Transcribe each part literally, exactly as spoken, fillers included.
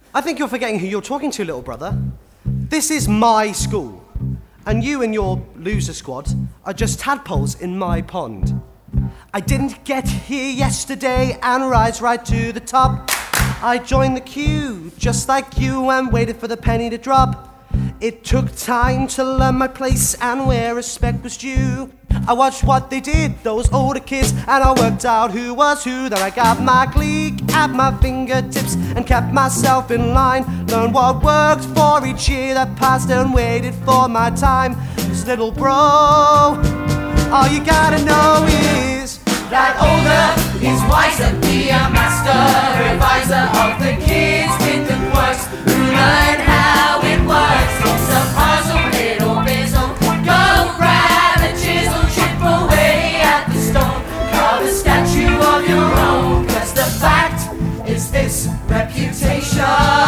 I think you're forgetting who you're talking to, little brother. This is my school, and you and your loser squad are just tadpoles in my pond. I didn't get here yesterday and rise right to the top. I joined the queue just like you and waited for the penny to drop. It took time to learn my place and where respect was due. I watched what they did, those older kids, and I worked out who was who. Then I got my clique at my fingertips and kept myself in line. Learned what worked for each year that passed and waited for my time. This little bro, all you gotta know is that older is wiser. Be a master reviser of the kids with the quirks who learn how it works. It's a puzzle, little bizzle. Go grab a chisel, chip away at the stone. Carve a statue of your own. Cause the fact is this: reputation.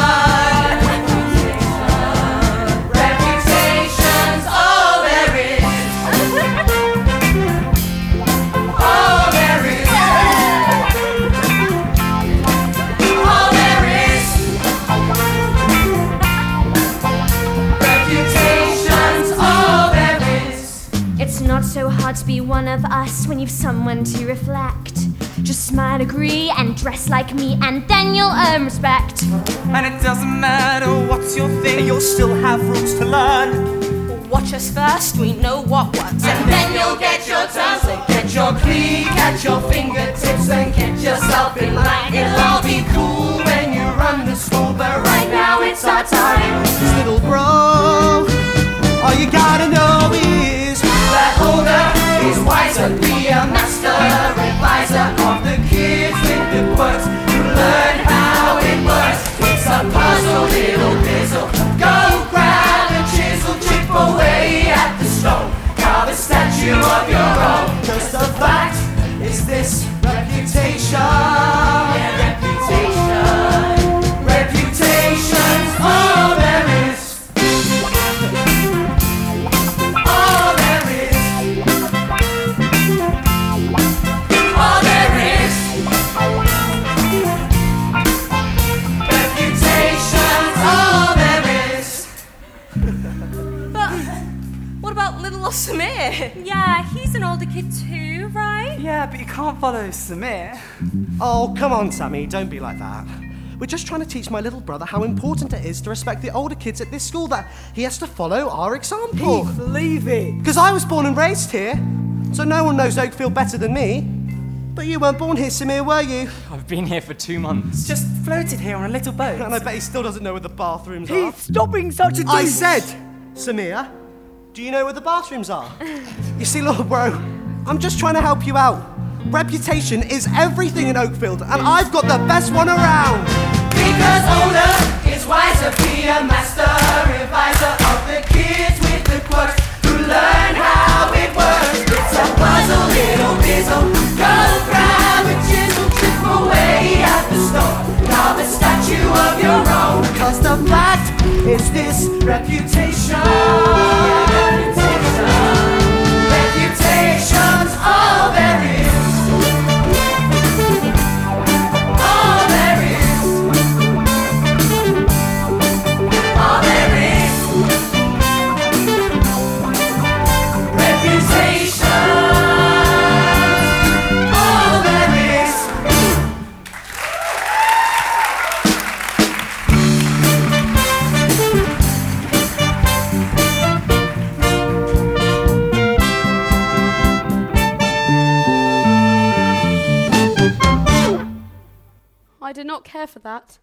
Reputation's all there is. All there is. All there is. Reputation's all there is. It's not so hard to be one of us when you've someone to reflect. Just smile, agree, and dress like me, and then you'll earn respect. And it doesn't matter what's your thing, you'll still have rules to learn. Watch us first, we know what works. And then you'll get your turn. So get your clique at your fingertips and get yourself in line. It'll all be cool when you run the school, but right now it's our time. this little bro. All you gotta know is that older is wiser. Be a master advisor of the kids with the quirks who learn how it works. It's a puzzle, little bizzle. Go grab a chisel, chip away at the stone. Carve a statue of your own. Cause the fact is this: reputation. Yeah, reputation. Reputation's all there is. All there is. All there is. Reputation's all there is. But what about little Samir? Yeah, he's an older kid too, right? Yeah, but you can't follow Samir. oh, come on, Sammy, don't be like that. We're just trying to teach my little brother how important it is to respect the older kids at this school, that he has to follow our example. Heath, leave it. Because I was born and raised here, so no one knows Oakfield better than me. But you weren't born here, Samir, were you? I've been here for two months. Just floated here on a little boat. And I bet he still doesn't know where the bathrooms are. Heath, stop being such a I douche. said, Samir, do you know where the bathrooms are? You see, little bro, I'm just trying to help you out. Reputation is everything in Oakfield, and I've got the best one around. Because older is wiser. Be a master reviser of the kids with the quirks who learn how it works. It's a puzzle, little bizzle. Go grab a chisel, chip away at the stone. Carve a statue of your own. Cause the fact is this: reputation. Reputation. Reputation's all there is. All there is. All there is. Reputation. All there is. I did not care for that.